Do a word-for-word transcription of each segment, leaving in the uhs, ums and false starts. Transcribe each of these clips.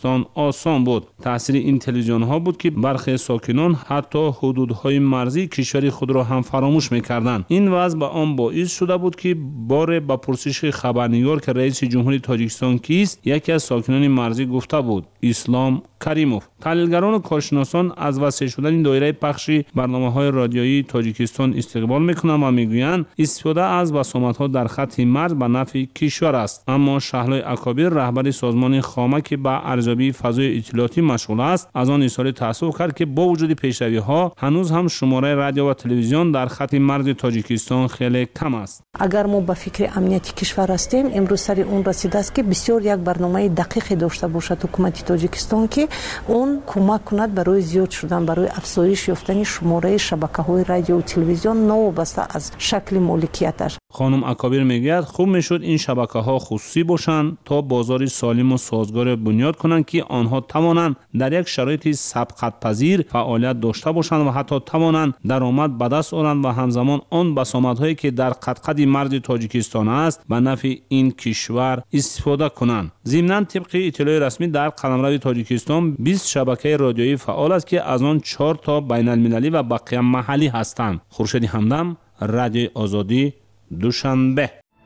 آسان بود. تاثیر این تلویزیون ها بود که برخی ساکنان حتی حدودهای مرزی کشور خود را هم فراموش میکردند. این وضع به آن باعث شده بود که بار به پرسش خبرنگار که رئیس جمهوری تاجیکستان کیست، یکی از ساکنان مرزی گفته بود اسلام کریموف. تحلیلگران و کارشناسان از وسیع شدن دایره پخش برنامه‌های رادیویی تاجیکستان استقبال میکنند و میگویند استفاده از بسامدها در خط مرز به نفع کشور است. اما شهلای اکابر، رهبر سازمان خامه که به ارزیابی فضای اطلاعاتی مشغول است، از آن اظهار تأسف کرد که با وجود پیشروی‌ها هنوز هم شماره رادیو و تلویزیون در خط مرز تاجیکستان خیلی کم است. اگر ما به فکر امنیت کشور هستیم، امروز سر اون رسیده است که بسیار یک برنامه دقیق داشته باشد حکومت تاجیکستان که اون کمک کند برای زیاد شدن، برای افزایش یافتن شماره شبکه‌های رادیو و تلویزیون نوابسته از شکل مالکیتش. خانم اکابر میگوید خوب میشد این شبکه‌ها خصوصی باشند تا بازار سالم و سازگار بنیاد کنند که آنها توانند در یک شرایط سبقت پذیر فعالیت داشته باشند و حتی توانند درآمد به دست آورند و همزمان آن بسامدهایی که در قطقد مرز تاجیکستان است به نفع این کشور استفاده کنند. ضمناً طبق اطلاع رسمی در قلمرو تاجیکستان بیست شبکه رادیویی فعال است که از آن چهار تا بین المللی و بقیه محلی هستند. خورشید همدم، رادیو آزادی، دوشنبه.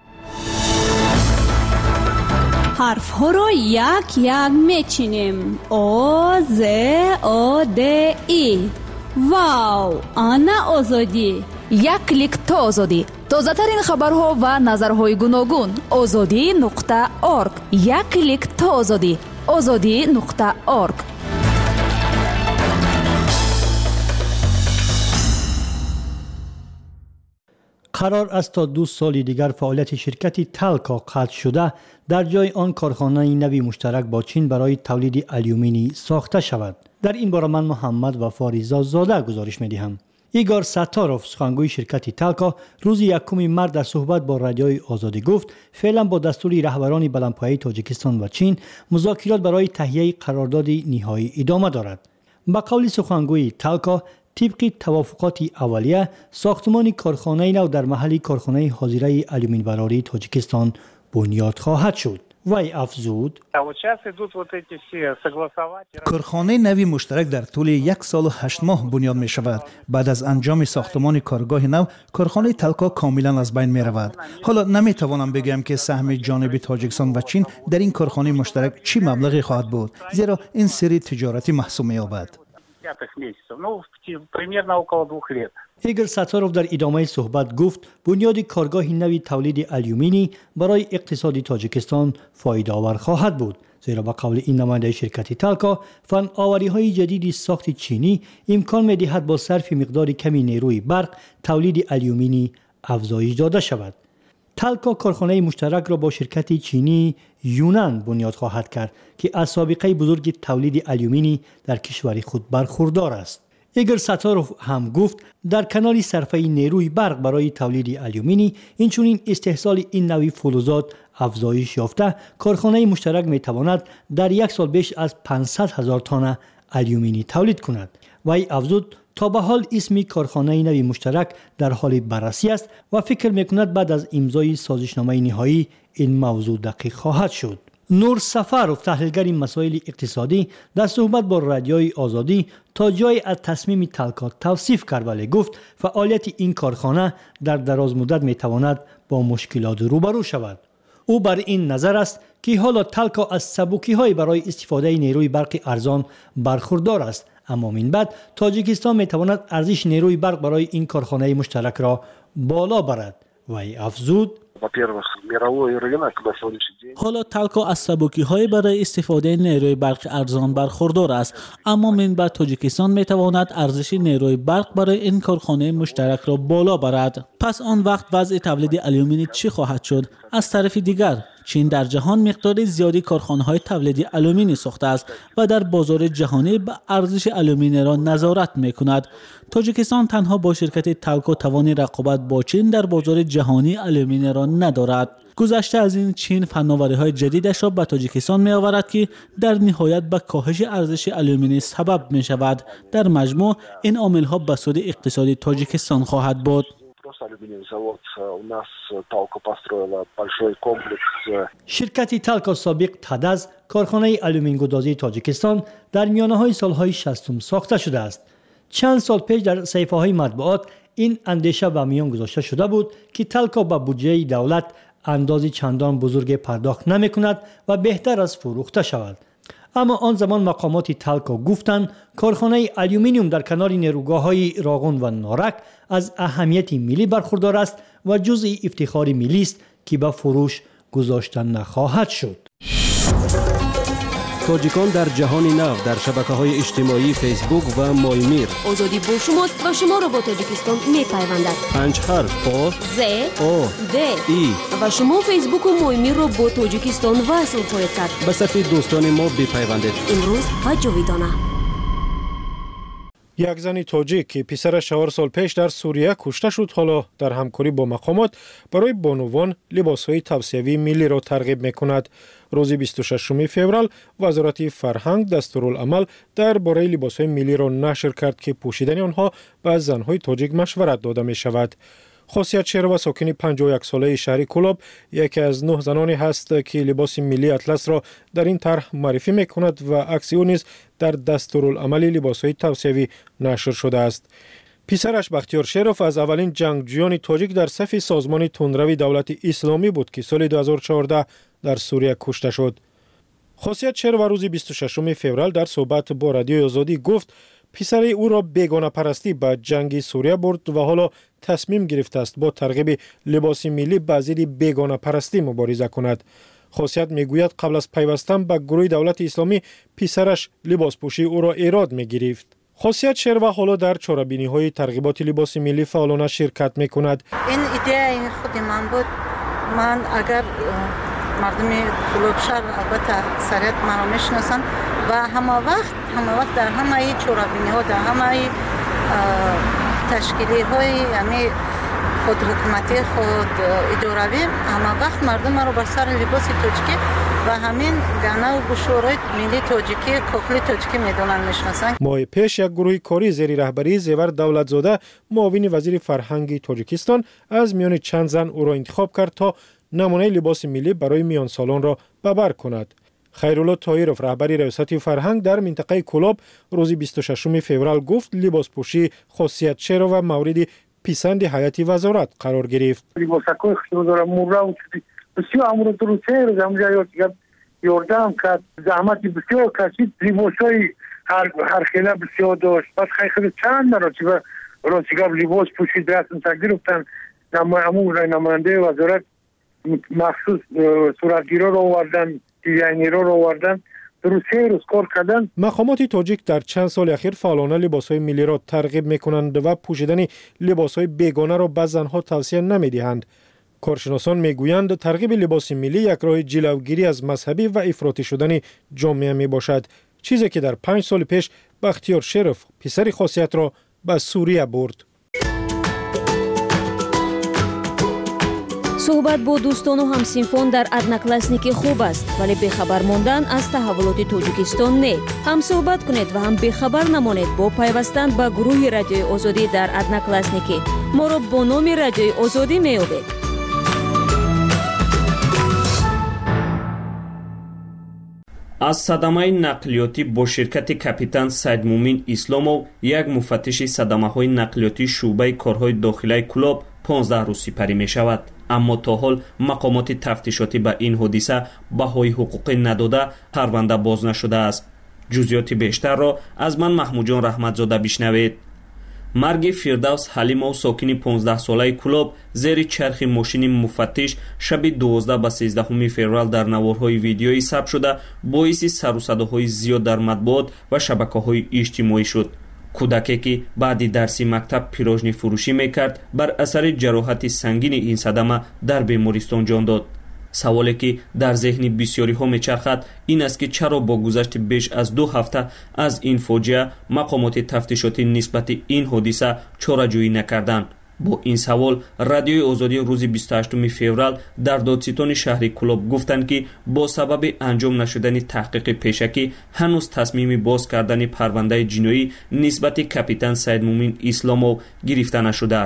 حرف ها را یک یک میچینیم. او ز او د ای. واو، آنا آزادی. یک کلیک تا آزادی. تازه ترین خبرها و نظرهای گوناگون. آزادی نقطه اورگ. یک کلیک تا آزادی. آزادی نقطه اورگ. قرار است تا دو سال دیگر فعالیت شرکت تالکا قطع شده، در جای آن کارخانه نوی مشترک با چین برای تولید آلومینی ساخته شود. در این باره من محمد وفاریزا زاده گزارش می‌دهم. ایگور ستاروف، سخنگوی شرکت تالکا، روز یکم مارس در صحبت با رادیوی آزادی گفت فعلا با دستور رهبران بلندپایه تاجیکستان و چین مذاکرات برای تهیه قرارداد نهایی ادامه دارد. با قول سخنگوی تالکا، طبق توافقات اولیه، ساختمان کارخانه نو در محل کارخانه حاضره آلومین براری تاجیکستان بنیاد خواهد شد. وی افزود کارخانه نوی مشترک در طول یک سال و هشت ماه بنیاد می شود. بعد از انجام ساختمان کارگاه نو، کارخانه تالکا کاملا از بین می رود. حالا نمی توانم بگم که سهم جانب تاجیکستان و چین در این کارخانه مشترک چی مبلغی خواهد بود، زیرا این سری تجارتی محسوب می یابد. ایگور ستاروف در ادامه صحبت گفت بنیاد کارگاه نوی تولید آلومینی برای اقتصاد تاجیکستان فایده آور خواهد بود، زیرا با قول این نماینده شرکت تالکا، فناوری‌های جدید ساخت چینی امکان می‌دهد با صرف مقدار کمی نیروی برق تولید آلومینی افزایش داده شود. تالکا کارخانه مشترک را با شرکت چینی یونان بنیاد خواهد کرد که از سابقه بزرگ تولید آلومینی در کشور خود برخوردار است. ایگور ستاروف هم گفت در کنار صرفه نیروی برق برای تولید آلومینی، اینچنین استحصال این نوع فلزات افزایش یافته، کارخانه مشترک می تواند در یک سال بیش از پانصد هزار تن آلومینی تولید کند. وی افزود تا به حال اسم کارخانه نوی مشترک در حال بررسی است و فکر میکند بعد از امضای سازشنامه نهایی این موضوع دقیق خواهد شد. نور سفروف، تحلیلگر مسائل اقتصادی، در صحبت با رادیوی آزادی تا جای از تصمیم تالکا توصیف کرد، ولی گفت فعالیت این کارخانه در دراز مدت میتواند با مشکلات روبرو شود. او بر این نظر است که حالا تالکا از سبوکی‌های برای استفاده نیروی برق ارزان برخوردار است، اما من بعد تاجیکستان میتواند ارزش نیروی برق برای این کارخانه مشترک را بالا برد. وی افزود حالا تالکا از سبوکی‌های برای استفاده نیروی برق ارزان برخوردار است، اما من بعد تاجیکستان میتواند ارزش نیروی برق برای این کارخانه مشترک را بالا برد. پس آن وقت وضع تولید آلومینی چی خواهد شد؟ از طرف دیگر چین در جهان مقدار زیادی کارخانه‌های تولید آلومینی ساخته است و در بازار جهانی به ارزش آلومینی را نظارت می‌کند. تاجیکستان تنها با شرکت تالکا توان رقابت با چین در بازار جهانی آلومینی را ندارد. گذشته از این، چین فناوری‌های جدیدش را به تاجیکستان می‌آورد که در نهایت به کاهش ارزش آلومینی سبب می‌شود. در مجموع این عامل‌ها به سود اقتصاد تاجیکستان خواهد بود. алюминиевый завод у нас Талко построила большой комплекс. شرکت تالکو سابق تدز کارخانه آلومینگودازی تاجیکستان در میانه‌های سال‌های شصتم ساخته شده است. چند سال پیش در صحیفه‌های مطبوعات این اندیشه به میان گذاشته شده بود که تالکو با بودجه دولت اندازی چندان بزرگ پرداخت نمی‌کند و بهتر از فروخته شود. اما آن زمان مقامات تالکو گفتند کارخانه آلومینیوم در کنار نیروگاه‌های راغون و نارک از اهمیت ملی برخوردار است و جزء افتخار ملی است که به فروش گذاشته نخواهد شد. تاجیکان در جهان نو در شبکه‌های اجتماعی فیسبوک و مایمیر. آزادی با شماست و شما را با تاجیکستان می‌پیوندد. پنج حرف آ ز آ د ای و شما فیسبوک و مایمیر را با تاجیکستان وصل خواهید کرد. به صفحه دوستان ما بپیوندید. امروز و جاویدانه. یک زن تاجیک که پسرش چهار سال پیش در سوریه کشته شد حالا در همکاری با مقامات برای بانوان لباس‌های توصیوی ملی را ترغیب می‌کند. روز بیست و ششم فوریه وزارت فرهنگ دستورالعمل درباره لباس‌های ملی را نشر کرد که پوشیدن آنها به زن‌های تاجیک مشورت داده می‌شود. خاصیت شیروا ساکن پنجاه و یک ساله شهر کلاب یکی از نه زنانی هست که لباس ملی اطلس را در این طرح معرفی می‌کند و عکس او نیز در دستورالعمل لباس‌های توصیوی نشر شده است. پسرش بختیار شیروف از اولین جنگجویان تاجیک در صف سازمان تندروی دولت اسلامی بود که سال دو هزار و چهارده در سوریه کشته شد. خاصیت شیروا روز بیست و ششم فوریه در صحبت با رادیو آزادی گفت پسر او را بیگانه پرستی به جنگ سوریه برد و حالا تصمیم گرفته است با ترغیب لباس ملی به ضد بیگانه پرستی مبارزه کند. خاصیت میگوید قبل از پیوستن به گروه دولت اسلامی پسرش لباس پوشی او را ایراد میگرفت. خاصیت شیروا حالا در چاره‌بینی های ترغیبات لباس ملی فعالانه شرکت میکند. این ایده خود من بود. من اگر مردم کلوب شهر البته سریعت من رو میشناسن و همه وقت همه وقت در همه چاره‌بینی ها در همه تشکیلی های یعنی خود حکومتی خود اداروی همه وقت مردم رو بر سر لباس تاجیکی و همین گنه و بشورای ملی تاجیکی کوکلی تاجیکی میدونن میشناسن. ماه پیش یک گروه کاری زیر رهبری زیور دولتزاده معاون وزیر فرهنگ تاجیکستان از میان چند زن او را انتخاب کرد تا نمونه لباس ملی برای میان سالان را ببر کند. خیرالله طاهرов رهبر ریاست فرهنگ در منطقه کلاب روز بیست و ششم فوریه گفت لباس پوشی خاصیت شیروا و مورد پسند هیئت وزارت قرار گرفت. لباسکوی خیلی مورا و بسیار امور دروسه رو زمینه یا یاردم کرد زحمت بسیار کشید لباسای هر هر خیلی بسیار داشت بس خیلی چند مرتبه راسیگاب لباس پوشید رسم تقدیر گفتن امور نماینده وزارت مخصوص صورتگیرا رو آوردن دیزاینرها رو آوردن روسیه روز کار کردن. مقامات تاجیک در چند سال اخیر فعالانه لباس‌های ملی را ترغیب می‌کنند و پوشیدن لباس‌های بیگانه را به زن‌ها توصیه نمی‌دهند. کارشناسان می‌گویند ترغیب لباس ملی یک راه جلوگیری از مذهبی و افراطی شدن جامعه میباشد، چیزی که در پنج سال پیش بختیار شیروف پسر خاصیت را به سوریه برد. صحبت با دوستان و همسینفان در ادناکلاسنیکی خوب است ولی بخبر ماندن از تحولات تاجیکستان نه. هم صحبت کنید و هم بخبر نمانید با پیوستن به گروه رادیوی آزادی در ادناکلاسنیکی. ما را با نام رادیوی آزادی می‌یابید. از صدمه نقلیاتی با شرکت کاپیتان سید مومن اسلامو یک مفتش صدمه های نقلیاتی شعبه کارهای داخلی کلاب پانزده روز سپری می شود. اما تا حال مقامات تفتیشاتی به این حادثه بهای حقوقی نداده پرونده باز نشده است. جزئیات بیشتر را از من محمود جان رحمتزاده بشنوید. مرگ فردوس حلیمو ساکن پانزده ساله کلاب زیر چرخ ماشین مفتش شب دوازده به سیزده فوریه در نوارهای ویدیویی ثبت شده باعث سر و صداهای زیاد در مطبوعات و شبکه‌های اجتماعی شد. کودکی که بعد درسی مکتب پیراژنی فروشی میکرد بر اثر جراحت سنگین این صدمه در بیمارستان جان داد. سوالی که در ذهن بسیاری ها میچرخد این است که چرا با گذشت بیش از دو هفته از این فاجعه مقامات تفتیشاتی نسبت این حادثه چاره‌جویی نکردند. با این سوال رادیوی آزادی روز بیست و هشتم فوریه در دادستان شهر کلاب گفتند که با سبب انجام نشدن تحقیق پیشکی هنوز تصمیم باز کردن پرونده جنایی نسبت کاپیتان سید مومن اسلامو گرفته نشده است.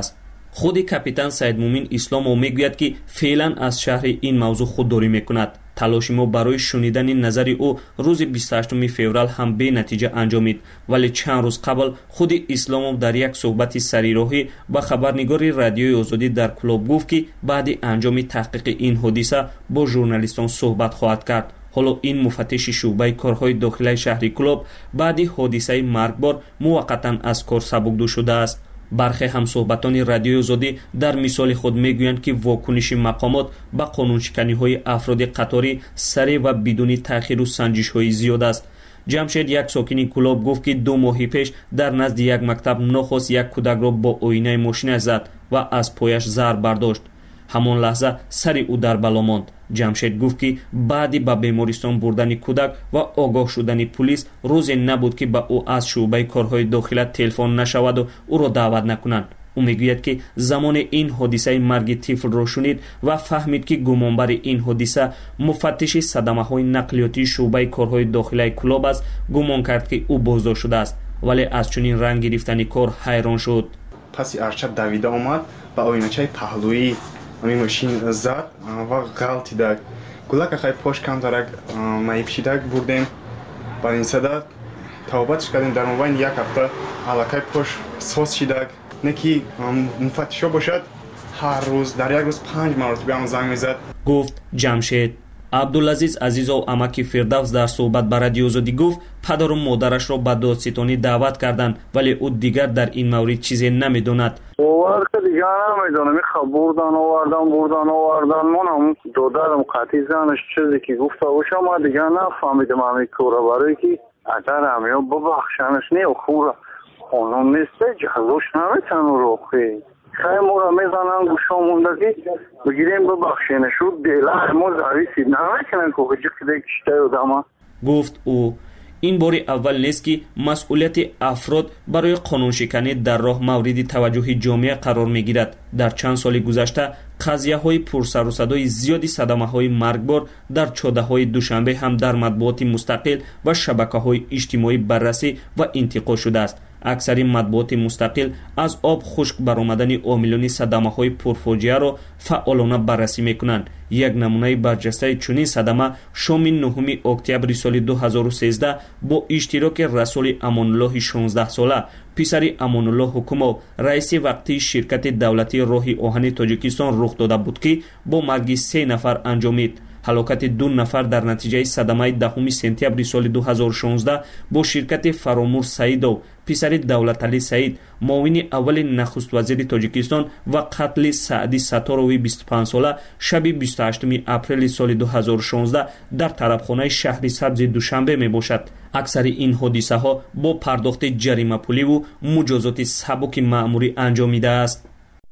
خود کاپیتان سید مومین اسلامو میگوید که فعلا از شهر این موضوع خودداری میکند. تلاش ما برای شنیدن نظر او روز بیست و هشتم فوریه هم به نتیجه انجامید، ولی چند روز قبل خود اسلامو در یک صحبت سریراهی با خبرنگار رادیوی آزادی در کلوب گفت که بعد انجام تحقیق این حادثه با ژورنالیستان صحبت خواهد کرد. حالا این مفتش شعبه کارهای داخلی شهری کلوب بعد حادثه مرگبار موقتا از کار سبکدو شده است. برخی همصحبتان رادیوی آزادی در مثال خود میگویند که واکنش مقامات به قانونشکنی های افراد قطاری سریع و بدون تأخیر و سنجش های زیاد است. جمشید یک ساکن کلوب گفت که دو ماه پیش در نزد یک مکتب ناخواست یک کودک را با آینه ماشین زد و از پایش زر برداشت. همان لحظه سر او در بلا ماند. جمشید گفت که بعد به بیمارستان بردن کودک و آگاه شدن پلیس روزی نبود که به او از شعبه کارهای داخلی تلفن نشود و او را دعوت نکنند. او میگوید که زمان این حادثه مرگ طفل را شنید و فهمید که گمانبر این حادثه مفتش صدمه های نقلیاتی شعبه کارهای داخلی کلوب است. گمان کرد که او بازداشت شده است، ولی از چنین رنگ گرفتن کار حیران شد. پس ارشد دویده آمد و آینچه پهلویی همین ماشین زد و غلطی داد. گلک خیلی پاش کم دارد مایی پشیدک بردیم با این صدا توبتش کردیم. در مبین یک هفته علاقه پاش ساز شیدک نکی مفتشا باشد هر روز در یک روز پنج مرتبه هم زنگ میزد. گفت جمشید. عبدالعزیز عزیز و امکی فردوس در صحبت با رادیو آزادی گفت پدر و مادرش را به دادستانی دعوت کردند، ولی او دیگر در این مورد چیزی نمیداند. باور که دیگر نمیدونم. میخوا بردن آوردن بردن آوردن من هم دادرم قطعی زنش چیزی که گفته باشم ما دیگر نفهمیدم همی کورا برای که اگر همی ببخشنش نه خوره قانون نیسته جلوش نمیتن رو خیلی خیلی مورا میزنن گوشا مونده که بگیریم ببخشینه شد دیله ما زویسی نمیکنن که خجی کده کشته یادم. گفت او این بار اول نیست که مسئولیت افراد برای قانون شکنی در راه مورد توجه جامعه قرار میگیرد. در چند سال گذشته قضیه های پرسر و صدای زیادی صدمه های مرگبار در چاده های دوشنبه هم در مطبوعات مستقل و شبکه های اجتماعی بررسی و انتقاد شده است. اکثر مطبوعات مستقل از آب خشک برآمدن عاملان صدمه های پرفاجعه را فعالانه بررسی میکنند. یک نمونه برجسته چنین صدمه شام نهم اکتبر سال دو هزار و سیزده با اشتراک رسول امان الله شانزده ساله پسر امان الله حکومت رئیس وقتی شرکت دولتی راه آهن تاجیکستان رخ داده بود که با مرگ سه نفر انجامید. هلاکت دو نفر در نتیجه صدمه دهم سپتامبر سال دو هزار و شانزده با شرکت فرامور سعید و پسر دولت علی سعید معاون اول نخست وزیر تاجیکستان و قتل سعدی ستاروی بیست و پنج ساله شب بیست و هشتم اپریل سال دو هزار و شانزده در طرفخانه شهر سبز دوشنبه می باشد. اکثر این حادثه ها با پرداخت جریمه پولی و مجازات سبک مأموری انجامیده است.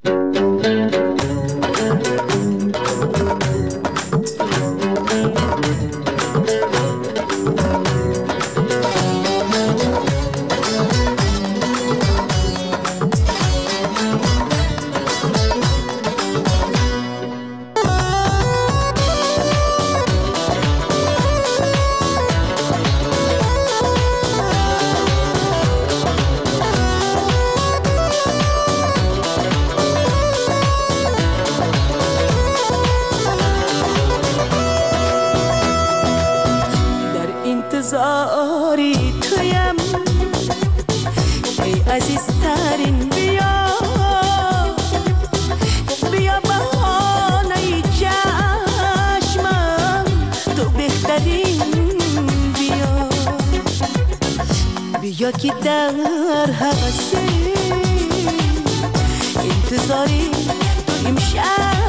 انتظاری تویم ای عزیزترین بیا بیا بهانه چشمم تو بهترین بیا بیا که در حوثی انتظاری تو امشب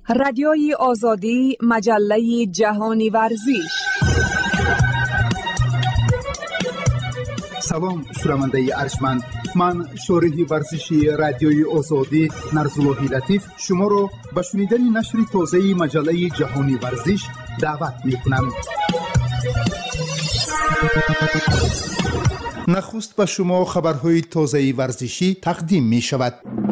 رادیوی آزادی، مجله جهانی ورزش. سلام شنونده ارجمند، من شارح ورزشی رادیوی آزادی نرزالله لطیف شما را به شنیدن نشر تازه مجله جهانی ورزش دعوت می‌کنم. نخست به شما خبرهای تازه ورزشی تقدیم می شود.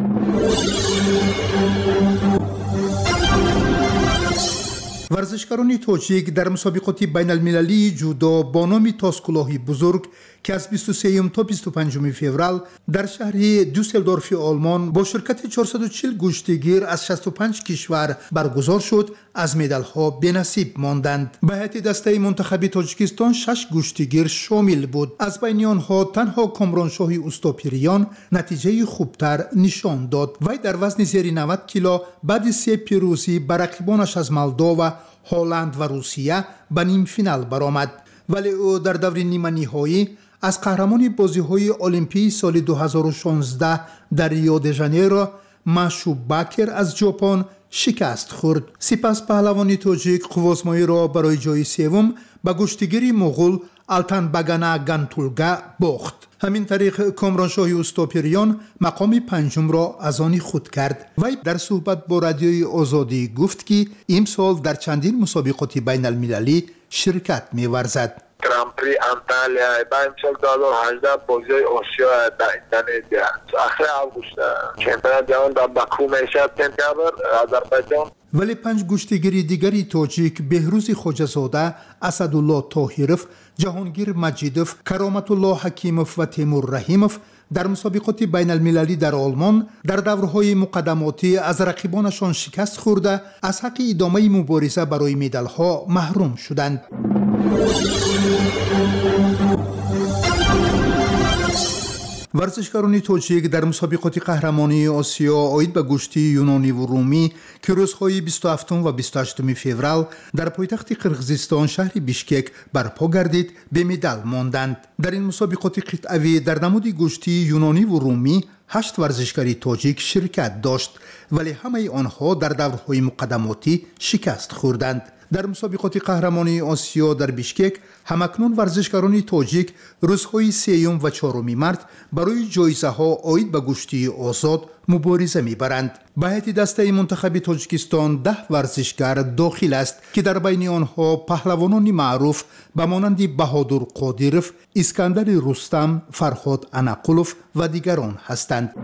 ورزشکاران تاجیک در مسابقات بین المللی جودو با نام تاس کلاهی بزرگ که از بیست و سه تا بیست و پنج فوریه در شهر دوسلدورف آلمان با شرکت چهارصد و چهل گشتگیر از شصت و پنج کشور برگزار شد، از مدال ها بی‌نصیب ماندند. به هیئت دسته منتخب تاجیکستان شش گشتگیر شامل بود. از بین آنها تنها کامرانشاه اوستاپیریان نتیجه خوبتر نشان داد. وی در وزن زیر نود کیلو بعد سه پیروزی بر رقیبانش از مولداوا، هلند و روسیه به نیم فینال برآمد، ولی او در دور نیمه نهایی از قهرمان بازی‌های المپیک سال دو هزار و شانزده در ریو د ژانیرو ماشو باکر از ژاپن شکست خورد. سپس پهلوان تاجیک قوازمایی را برای جای سوم به گشتگیر مغول التنبگانا گانتولگا باخت. همین طریق کامرانشاه اوستاپیریان مقام پنجم را از آن خود کرد. وی در صحبت با رادیوی آزادی گفت که امسال در چندین مسابقات بین المللی شرکت می‌ورزد. گران پری انتالیا با امسال دو هزار و هجده بازی آسیا در اندونزیا آخر آگوست چمپیونات جهان در باکو میشه سپتامبر آذربایجان. ولی پنج گشتگیری دیگری تاجیک بهروز خواجه‌زاده، اسدالله طاهروف، جهانگیر مجیدوف، کرامت الله حکیموف و تیمور رحیموف در مسابقات بین المللی در آلمان در دورهای مقدماتی از رقیبانشان شکست خورده از حق ادامه مبارزه برای مدال ها محروم شدند. ورزشکاران تاجیک در مسابقات قهرمانی آسیا آید به گشتی یونانی و رومی که روزهای بیست و هفتم و بیست و هشتم فوریه در پایتخت قرقیزستان شهر بیشکک برپا گردید به مدال ماندند. در این مسابقات قطعوی در نمود گشتی یونانی و رومی هشت ورزشکاری تاجیک شرکت داشت، ولی همه آنها در دورهای مقدماتی شکست خوردند. در مسابقات قهرمانی آسیا در بیشکک همکنون ورزشکاران تاجیک روزهای سیوم و چهارم مارس برای جایزه ها آید به گشتی آزاد مبارزه میبرند. به هیئت دسته منتخب تاجیکستان ده ورزشکار داخل است که در بین آنها پهلوانان معروف به مانند بهادر قادیروف، اسکندر رستم، فرهاد انقلوف و دیگران هستند.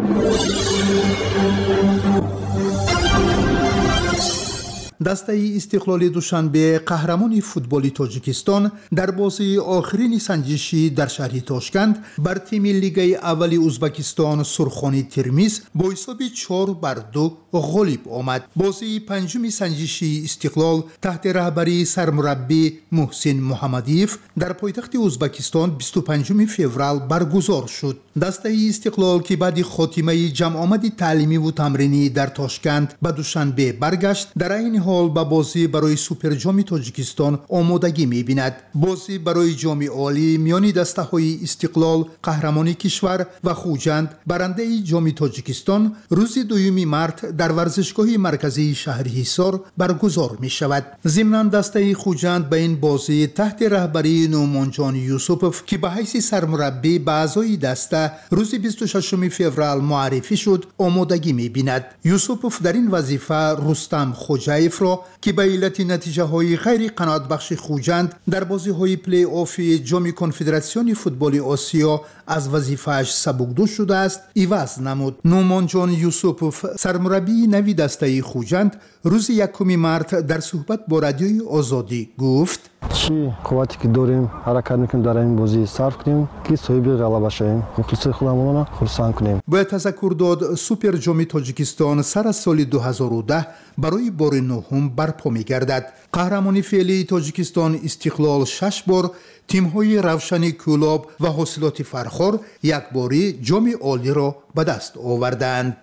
دسته استقلال دوشنبه قهرمان فوتبال تاجیکستان در بازی آخرین سنجشی در شهر تاشکند بر تیم لیگ اول ازبکستان سرخانی ترمیز با حساب چهار بر دو غالب آمد. بازی پنجم سنجشی استقلال تحت رهبری سرمربی محسن محمدیف در پایتخت ازبکستان بیست و پنجم فوریه برگزار شد. دسته استقلال که بعد خاتمه جمع آمد تعلیمی و تمرینی در تاشکند به دوشنبه برگشت، در این حال به بازی برای سوپر جام تاجیکستان آمادگی می‌بیند. بازی برای جام عالی میان دسته‌های استقلال قهرمان کشور و خوجند برنده جام تاجیکستان روز دوم مارس در ورزشگاه مرکزی شهر حصار برگزار می‌شود. ضمناً دسته خوجند به این بازی تحت رهبری نومان جان یوسفوف که به حیث سرمربی به اعضای دسته روز بیست و ششم فوریه معرفی شد آمادگی می‌بیند. یوسفوف در این وظیفه رستم خوجایف را که به علت نتیجه های غیر قناعت بخش خوجند در بازی های پلی آف جام کنفدراسیون فوتبال آسیا از وظیفه‌اش سبکدوش شده است عوض نمود. نومان جان یوسفوف سرمربی نوی دسته خوجند روز یکم مارس در صحبت با رادیوی آزادی گفت چی قوتی که داریم حرکت میکنیم در این بازی صرف کنیم که صاحب غلبه شویم، مخلص خودمون خرسند کنیم. باید تذکر داد سوپر جام تاجیکستان سر از سال دو هزار و ده برای بار نهم برپا میگردد. قهرمانی فعلی تاجیکستان استقلال شش بار، تیم‌های روشن کولاب و حاصلات فرخار یک باری جام عالی را به دست آوردند.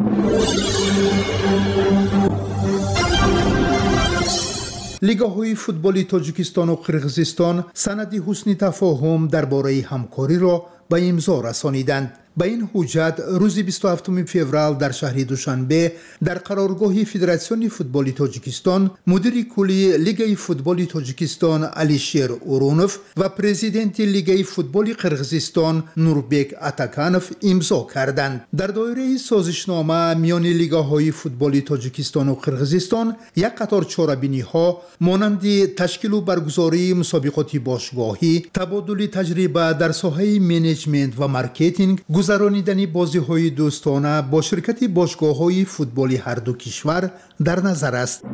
لیگ‌های فوتبالی تاجیکستان و قرقیزستان سند حسن تفاهم درباره همکاری را به امضا رسانیدند. به این حجت روز بیست و هفتم فوریه در شهر دوشنبه در قرارگاه فدراسیون فوتبال تاجیکستان مدیر کلی لیگ فوتبال تاجیکستان علیشیر اورونوف و پرزیدنت لیگ فوتبال قرقیزستان نوربک اتاکانوف امضا کردند. در دایره سازشنامه میان لیگ‌های فوتبال تاجیکستان و قرقیزستان یک قطار چاره‌بینی‌ها مانند تشکیل و برگزاری مسابقات باشگاهی، تبادل تجربه در ساحه منیجمنت و مارکتینگ، گذرانیدن بازی‌های دوستانه با شرکت باشگاه‌های فوتبالی هر دو کشور در نظر است.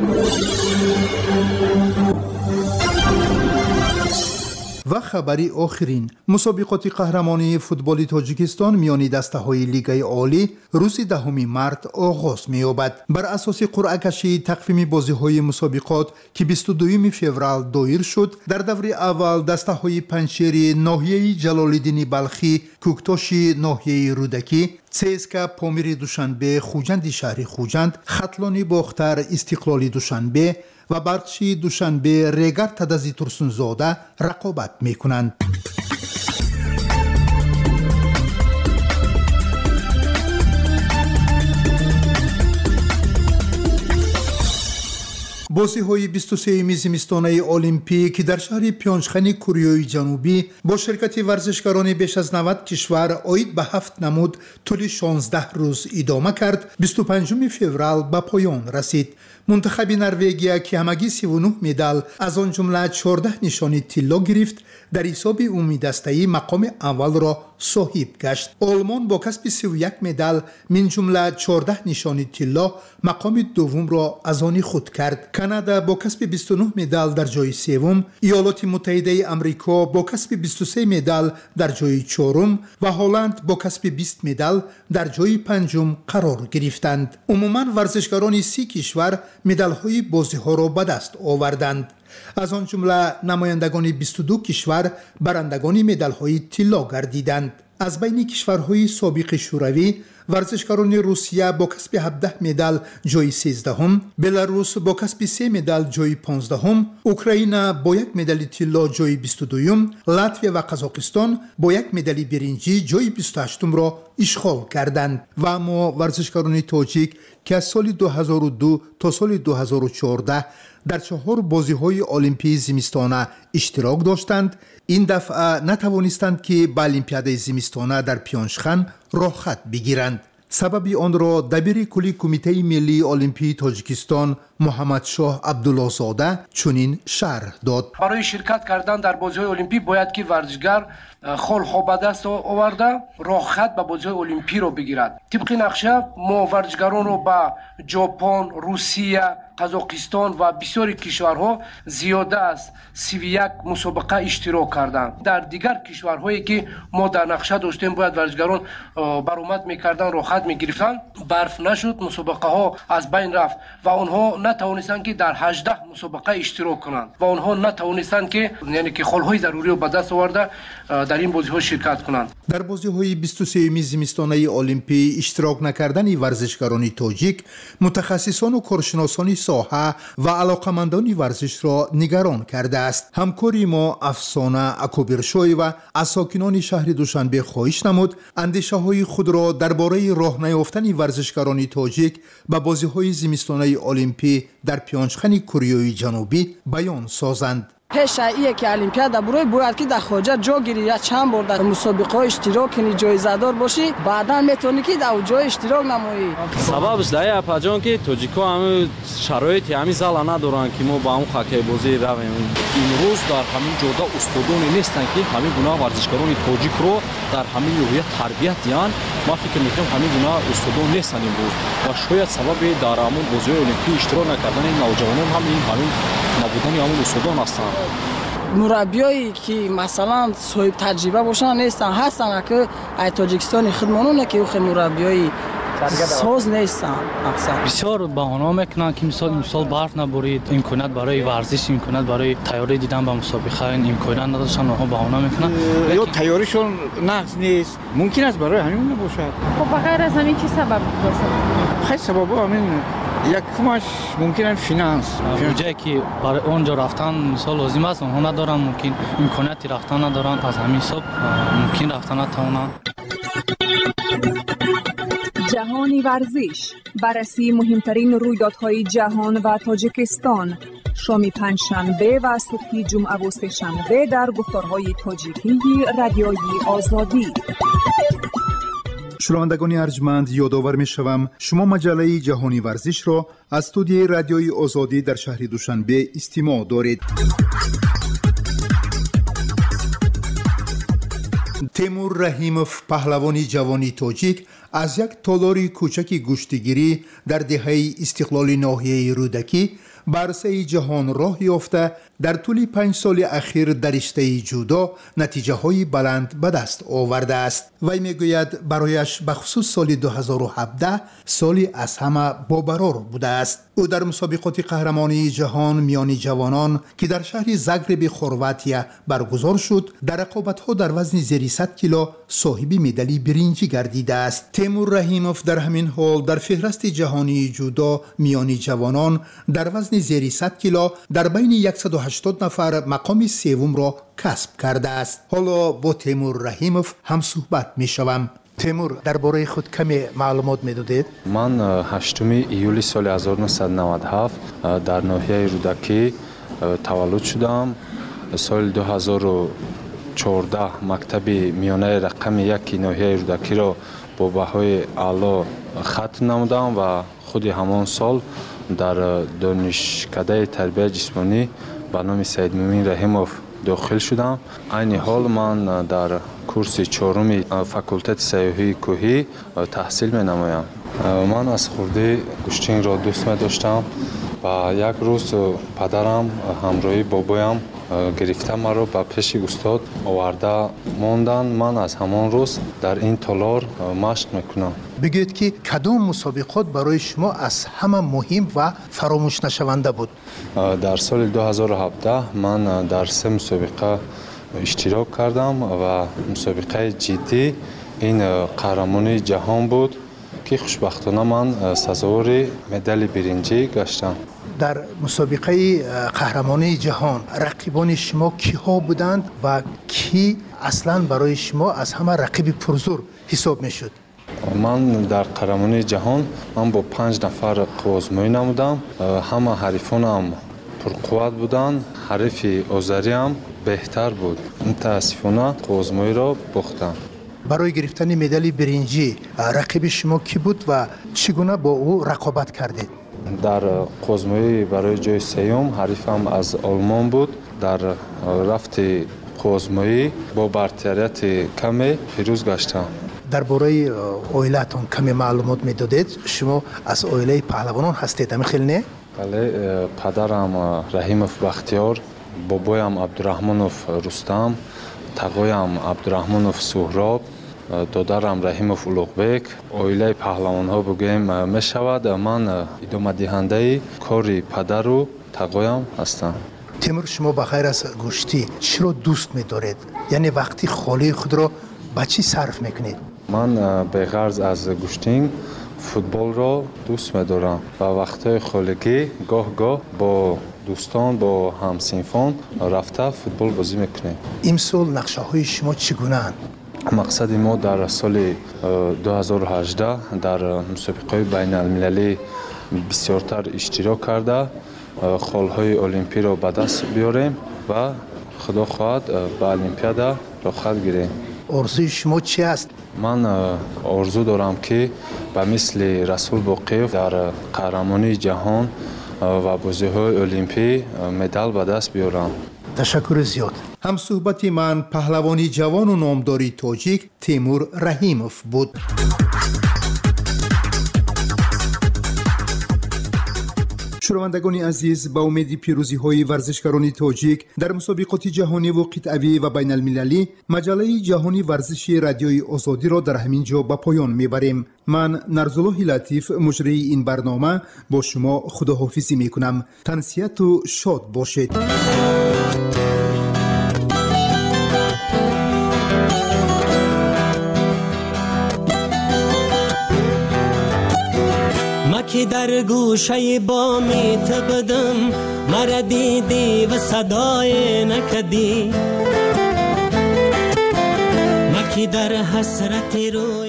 و خبری آخرین، مسابقات قهرمانی فوتبال تاجیکستان میان دسته‌های لیگ عالی روز دهم مارس آغاز می‌یابد. بر اساس قرعه کشی تقویم بازی‌های مسابقات که بیست و دوم فوریه دایر شد، در دور اول دسته‌های پنجشیر ناحیه جلال‌الدین بلخی، کوکتاش ناحیه رودکی، سیسکا پامیر دوشنبه، خوجند شهر خوجند، خطلانی باختر استقلال دوشنبه و برقچی دوشنبه ریگر تدزی ترسونزاده رقابت می کنند. بازی‌های بیست و سوم زمستانه المپیک در شهر پیونچخان کره جنوبی با شرکت ورزشکاران بیش از نود کشور عاید به هفت نمود طول شانزده روز ادامه کرد. بیست و پنجم فوریه به پایان رسید. منتخب نروژ که همگی سی و نه مدال از آن جمله چهارده نشانی طلا گرفت، در حساب عمومی دسته‌ای مقام اول را صاحب گشت. آلمان با کسب سی و یک مدال من جمله چهارده نشانی طلا مقام دوم را از آن خود کرد. کانادا با کسب بیست و نه مدال در جای سوم، ایالات متحده آمریکا با کسب بیست و سه مدال در جای چهارم و هلند با کسب بیست مدال در جای پنجم قرار گرفتند. عموما ورزشکاران سی کشور مدال‌های بازی‌ها را به دست آوردند. از آن جمله نمایندگان بیست و دو کشور برندگان مدال‌های طلا گردیدند. از بین کشورهای سابق شوروی ورزشکاران روسیه با کسب هفده مدال جای سیزدهم، بلاروس با کسب سه مدال جای پانزدهم، اوکراین با یک مدال طلا جای بیست و دوم، لاتویا و قزاقستان با یک مدال برنجی جای بیست و هشتم را اشغال کردند. و اما ورزشکاران تاجیک که از سال دو هزار و دو تا سال دو هزار و چهارده در چهار بازی‌های المپیک زمستانه اشتراک داشتند، این دفعه نتوانستند که به المپیاد زمستانه در پیونچخان راه خط بگیرند. سبب آن را دبیر کلی کمیته ملی المپیک تاجیکستان محمد شاه عبدالله زاده چنین شرح داد. برای شرکت کردن در بازی‌های المپیک باید که ورزشگر خلق به دست آورده راه خط به بازی‌های المپیک را بگیرد. طبق نقشه ما ورزشگران را به ژاپن، روسیه، قزاقستان و بسیاری کشورها زیاده از سی و یک مسابقه اشتراک کردند. در دیگر کشورهایی که ما در نقشه داشتیم باید ورزشگران برآمد می‌کردند، راه خط می‌گرفتند، برف نشد، مسابقه ها از بین رفت و آنها نتوانستند که در هجده مسابقه اشتراک کنند و آنها نتوانستند که یعنی که خلهای ضروری را به دست آورده در این بازی‌ها شرکت کنند. در بازی‌های بیست و سوم زمستانه المپیک اشتراک نکردن ورزشکاران تاجیک متخصصان و کارشناسان ساحه و علاقمندان ورزش را نگران کرده است. همکاری ما افسانه اکوبرشوی و از ساکنان شهر دوشنبه خواهش نمود اندیشه‌های خود را درباره راه نیافتن ورزشکاران تاجیک به بازی‌های زمستانه المپیک در پیونچخان کره جنوبی بیان سازند. پیش ایه که المپیاد برای باید که در خارج جا گیری یا چند بار در مسابقه اشتراک کنی، جایزه دار باشی، بعدا میتونی که در جای اشتراک نمایی. سببش دایه پاجان که توجیکا هم شرایطی همین زال ندارن که ما با اون خاکی بازی رویم. امروز در همین جدا استادانی نیستن که همین گناه ورزشکاران تاجیک رو در همین روی تربیت دیان. ما فکر میکنم همین گناه استادان نیستن امروز و شاید سبب در همون بازی المپیک اشتراک نکردن این نوجوانان هم این همین نبودن همون استادان هستن. مربیایی که مثلا صاحب تجربه باشن نیستن، هستن که ای تاجیکستان خدمانونه که خیلی مربیایی ساز نیستن. اکثر بسیار بهانه میکنن که مثال مثال برف نبارید، امکانات برای ورزش، امکانات برای تیاری دیدن به مسابقه این امکانات نداشتن، اونها بهانه میکنن یا تیاریشون نقص نیست، ممکن است برای همین نباشه. خب بغیر از همین چی سبب باشه؟ خیلی سبب همین یک کمش ممکنه فینانس جایی که برای اونجا رفتن مثال لازم است اونها ندارن، ممکن امکاناتی رفتن ندارن، از همین حساب ممکن رفتن نتوانن. جهان ورزش، بررسی مهمترین رویدادهای جهان و تاجیکستان، شام پنجشنبه و صبح جمعه و سه‌شنبه در گفتارهای تاجیکی رادیوی آزادی. شنوندگان ارجمند، یادآور می‌شوم شما مجله جهانی ورزش را از استودیوی رادیوی آزادی در شهر دوشنبه استماع دارید. تیمور رحیموف، پهلوانی جوانی تاجیک، از یک تالار کوچک گوشتگیری در دهه استقلال ناحیه رودکی به عرصه جهان راه یافته، در طول پنج سال اخیر در رشته جودو نتیجه های بلند به دست آورده است. وی میگوید برایش به خصوص سال دو هزار و هفده سالی از همه بابرار بوده است. او در مسابقات قهرمانی جهان میان جوانان که در شهر زاگرب خرواتیا برگزار شد، در رقابت‌ها در وزن زیر صد کیلو صاحب مدال برنجی گردیده است. تیمور رحیموف در همین حال در فهرست جهانی جودو میان جوانان در وزن زیر صد کیلو در بین صد و هشتاد نفر مقام سوم را کسب کرده است. حالا با تیمور رحیموف هم صحبت می شوم. تیمور، درباره خود کمی معلومات میدادید؟ من هشتم ایولی سال هزار و نهصد و نود و هفت در ناحیه رودکی تولد شدم. سال دو هزار و چهارده مکتب میانه رقم یک ناحیه رودکی را با بهای اعلی ختم نمودم و خود همان سال در دانشکده تربیت جسمانی به نام سید مومین رحیموف داخل شدم. این حال من در کورس چهارم فاکولته سیاحی کوهی تحصیل می نمایم. من از خورده گوشتین را دوست می داشتم و یک روز پدرم همراهی بابایم گرفته مرا به پیش استاد آورده ماندن. من از همان روز در این تالار مشق میکنم. بگویید که کدام مسابقات برای شما از همه مهم و فراموش نشونده بود؟ در سال دو هزار و هفده من در سه مسابقه اشتراک کردم و مسابقه جدی این قهرمانی جهان بود که خوشبختانه من سزاوار مدال برنجی گشتم. در مسابقه قهرمانی جهان رقیبان شما کیها بودند و کی اصلا برای شما از همه رقیب پرزور حساب میشد؟ من در قهرمانی جهان من با پنج نفر قوازمایی نمودم. همه حریفانم پرقوت بودند. حریف آذری هم بهتر بود. متاسفانه قوازمایی را باختم. برای گرفتن مدال برنجی رقیب شما کی بود و چگونه با او رقابت کردید؟ در قوزمایی برای جای سیوم حریفم از آلمان بود. در رفت قوزمایی با برتریت کمی پیروز گشتم. درباره عائلتون کمی معلومات میدادید؟ شما از عائله پهلوانان هستید؟ همین خیلی نه؟ بله، پدرم رحیموف بختیار، بابایم عبدالرحمنوف رستم، تقایم عبدالرحمنوف سهراب، دادرم رحیموف اولوغبک. عائله پهلوان ها بگویم می شود. من ادامه دهنده کاری پدر و تقایم هستم. تیمور، شما بخیر از گوشتی چرا دوست می دارید؟ یعنی وقتی خالی خود را به چی صرف میکنید؟ من به غرض از گوشتین فوتبال را دوست می دارم و وقتی خالگی گاه گاه با دوستان با همسنفان رفته فوتبال بازی میکنیم. امسال نقشه های شما چگونه اند؟ مقصد ما در سال دو هزار و هجده در مسابقه بین المللی بسیارتر اشتراک کرده خالهای المپی را به دست بیاریم و خدا خواهد به المپیادا رخصت گیریم. آرزوی شما چی است؟ من آرزو دارم که به مثل رسول باقیف در قهرمانی جهان و بازی‌های المپی مدال به دست بیارم. تشکر زیاد. هم صحبت من پهلوانی جوان و نامداری تاجیک تیمور رحیموف بود. شنوندگان عزیز، با امید پیروزی های ورزشکاران تاجیک در مسابقات جهانی و قطعی و بین المللی، مجله جهانی ورزشی رادیوی آزادی را در همین جا به پایان میبریم. من نرزالله لطیف مجری این برنامه با شما خداحافظی میکنم. تنسیت و شاد باشید. که در گوشه بامی تبدم مرا دیدی و صدای نکدی، مکی در حسرت روی